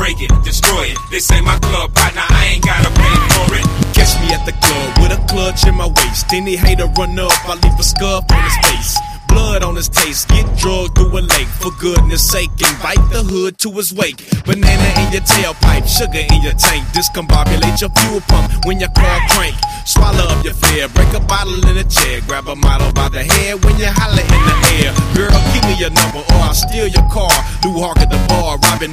break it, destroy it. They say my club partner, I ain't gotta pay for it. Catch me at the club with a clutch in my waist. Any hater run up, I leave a scuff on his face. Blood on his taste, get drugged through a lake. For goodness sake, invite the hood to his wake. Banana in your tailpipe, sugar in your tank. Discombobulate your fuel pump when your car crank. Swallow up your fear, break a bottle in a chair. Grab a model by the head when you holler in the air. Girl, give me your number or I'll steal your car. Do Hawk at the bar, robbing